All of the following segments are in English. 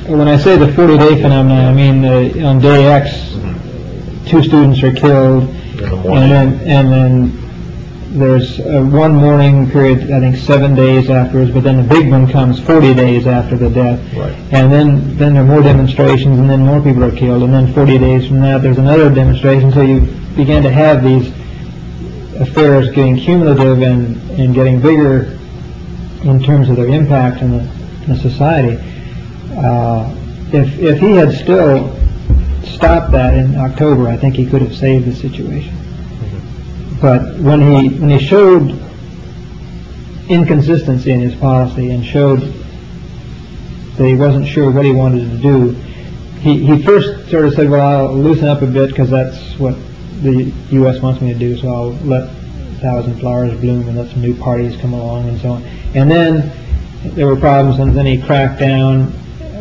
when I say the 40-day phenomenon, I mean on day X, 2 students are killed, and then there's one mourning period, I think 7 days afterwards, but then the big one comes 40 days after the death. Right. And then there are more demonstrations, and then more people are killed, and then 40 days from that there's another demonstration. So you begin to have these affairs getting cumulative and getting bigger in terms of their impact on the society. If he had still stopped that in October, I think he could have saved the situation. But when he showed inconsistency in his policy and showed that he wasn't sure what he wanted to do, he first sort of said, well, I'll loosen up a bit because that's what the U.S. wants me to do, so I'll let 1,000 flowers bloom and let some new parties come along and so on. And then there were problems, and then he cracked down,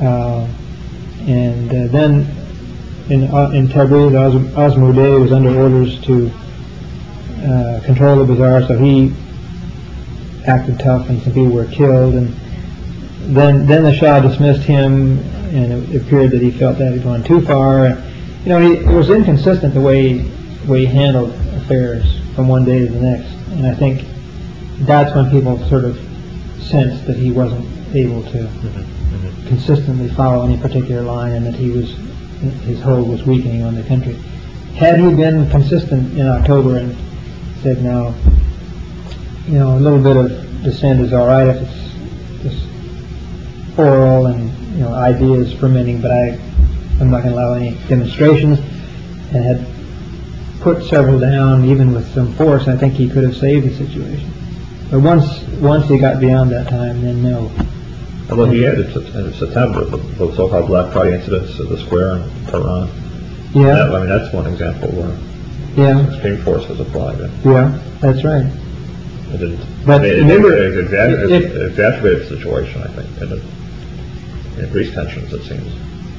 and then in Tabriz, Osmodeh was under orders to control the bazaar, so he acted tough and some people were killed, and then the Shah dismissed him, and it appeared that he felt that he'd gone too far. It was inconsistent the way he handled affairs from one day to the next, and I think that's when people sort of sensed that he wasn't able to consistently follow any particular line, and that his hold was weakening on the country. Had he been consistent in October and said, no, a little bit of dissent is all right if it's just oral and ideas fermenting, but I'm not going to allow any demonstrations, and had put several down even with some force, I think he could have saved the situation. But once he got beyond that time, then no. Although he had in September the so-called Black Friday incidents at the square in Tehran. Yeah. That's one example where extreme force was applied. Yeah, that's right. It didn't. But it exacerbated the situation, I think, and it increased tensions, it seems.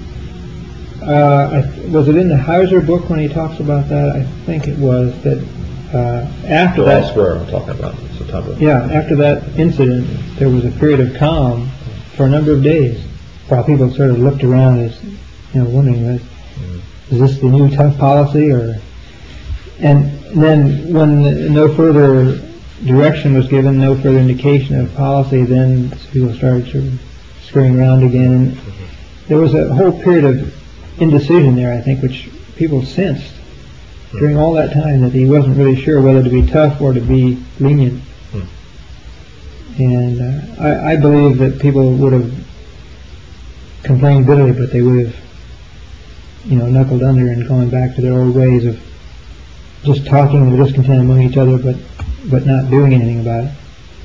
Was it in the Hauser book when he talks about that? I think it was that after that. Square I'm talking about, September. Yeah, after that incident, there was a period of calm for a number of days, while people sort of looked around as, wondering, is this the new tough policy, or? And then when no further direction was given, no further indication of policy, then people started sort of scurrying around again. And there was a whole period of indecision there, I think, which people sensed during all that time, that he wasn't really sure whether to be tough or to be lenient. And I believe that people would have complained bitterly, but they would have, knuckled under and gone back to their old ways of just talking the discontent among each other, but not doing anything about it.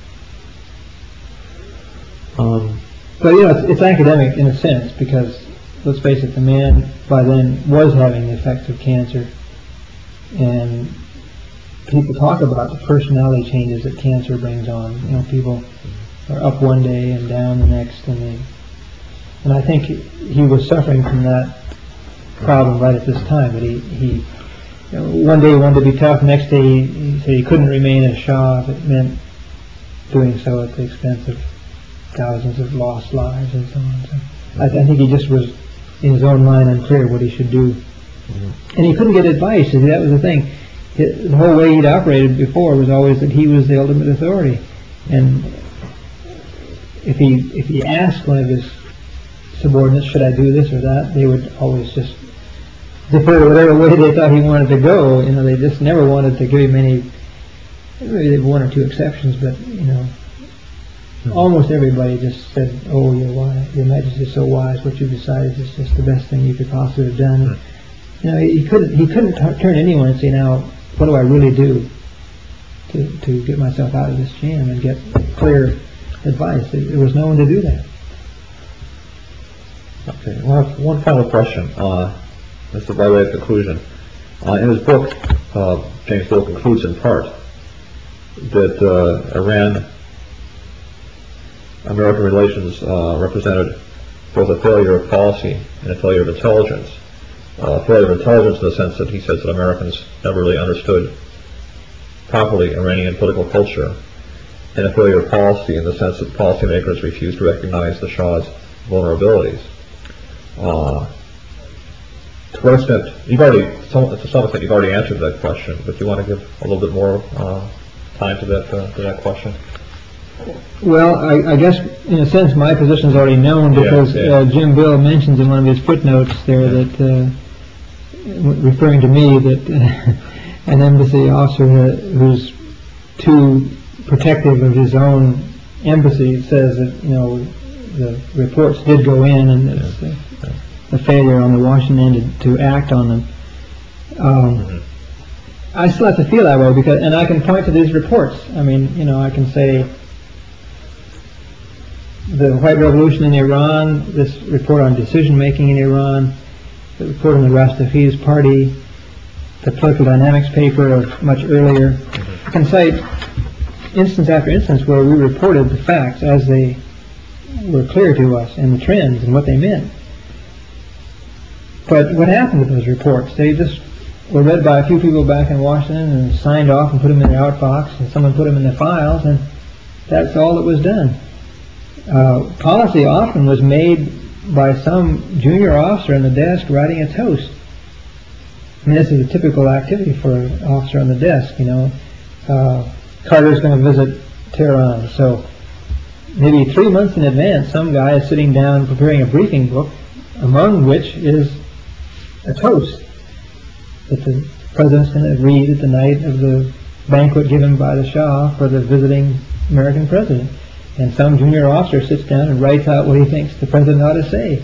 But it's academic in a sense, because let's face it, the man by then was having the effects of cancer, and people talk about the personality changes that cancer brings on. People are up one day and down the next, and I think he was suffering from that problem right at this time. That he one day he wanted to be tough, next day he said he couldn't remain a Shah if it meant doing so at the expense of thousands of lost lives and so on. So I think he just was in his own mind unclear what he should do. And he couldn't get advice. That was the thing. The whole way he'd operated before was always that he was the ultimate authority. And if he asked one of his subordinates, should I do this or that, they would always just defer to whatever way they thought he wanted to go. They just never wanted to give him any, maybe there were one or two exceptions, but, almost everybody just said, oh, you're wise. Your Majesty is so wise. What you've decided is just the best thing you could possibly have done. He couldn't turn anyone and say, now, what do I really do to get myself out of this jam and get clear advice? There was no one to do that. Okay, well, one final question. This is by way of conclusion. In his book, James Bull concludes in part that Iran-American relations represented both a failure of policy and a failure of intelligence. Failure of intelligence in the sense that he says that Americans never really understood properly Iranian political culture, and a failure of policy in the sense that policymakers refused to recognize the Shah's vulnerabilities. To what extent, to some extent, you've already answered that question, but do you want to give a little bit more time to that question? Well, I guess in a sense my position is already known because Jim Bill mentions in one of his footnotes there that, referring to me, that an embassy officer who's too protective of his own embassy says that, the reports did go in and it's a failure on the Washington end to act on them. I still have to feel that way and I can point to these reports. I mean, I can say the White Revolution in Iran, this report on decision making in Iran, the report on the Rastafi's party, the Political Dynamics paper of much earlier. I can cite instance after instance where we reported the facts as they were clear to us and the trends and what they meant. But what happened to those reports? They just were read by a few people back in Washington and signed off and put them in their outbox, and someone put them in the files, and that's all that was done. Policy often was made by some junior officer in the desk writing a toast. I mean, this is a typical activity for an officer on the desk, Carter's going to visit Tehran, so maybe 3 months in advance some guy is sitting down preparing a briefing book, among which is a toast that the president's going to read at the night of the banquet given by the Shah for the visiting American president. And some junior officer sits down and writes out what he thinks the president ought to say.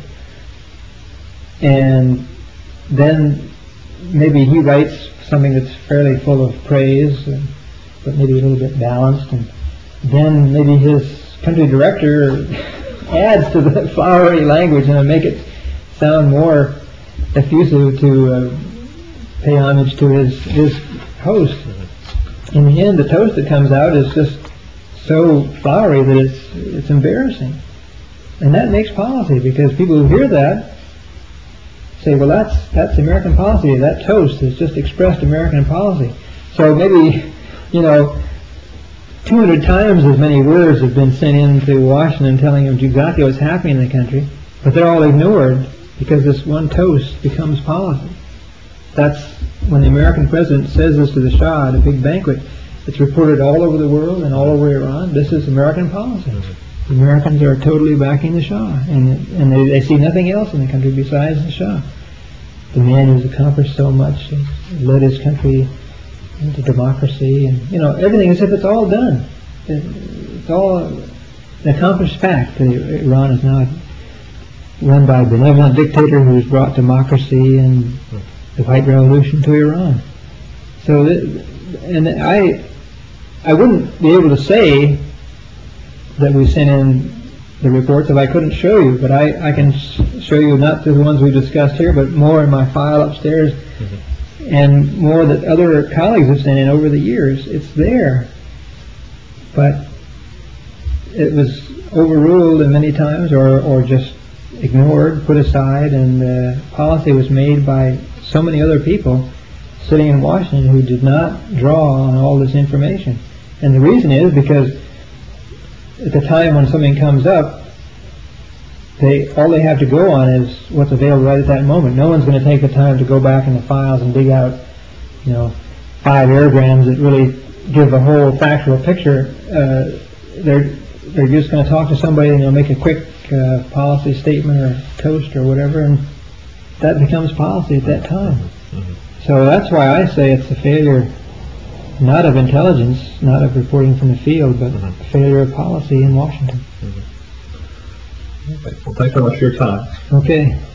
And then maybe he writes something that's fairly full of praise, but maybe a little bit balanced. And then maybe his country director adds to the flowery language and make it sound more effusive to pay homage to his host. In the end, the toast that comes out is just so flowery that it's embarrassing. And that makes policy, because people who hear that say, well, that's American policy. That toast has just expressed American policy. So maybe, 200 times as many words have been sent into Washington telling them exactly what's happening in the country, but they're all ignored because this one toast becomes policy. That's when the American president says this to the Shah at a big banquet. It's reported all over the world and all over Iran. This is American policy. The Americans are totally backing the Shah, and they see nothing else in the country besides the Shah. The man who's accomplished so much, has led his country into democracy, and everything as if it's all done. It's all an accomplished fact that Iran is now run by a benevolent dictator who's brought democracy and the White Revolution to Iran. So, I wouldn't be able to say that we sent in the reports if I couldn't show you, but I can show you not the ones we discussed here, but more in my file upstairs, and more that other colleagues have sent in over the years. It's there, but it was overruled many times, or just ignored, put aside, and the policy was made by so many other people sitting in Washington who did not draw on all this information. And the reason is because at the time when something comes up, all they have to go on is what's available right at that moment. No one's going to take the time to go back in the files and dig out, 5 airgrams that really give a whole factual picture. They're just going to talk to somebody and they'll make a quick policy statement or toast or whatever, and that becomes policy at that time. So that's why I say it's a failure, not of intelligence, not of reporting from the field, but a failure of policy in Washington. Okay. Well, thanks very much for your time. Okay.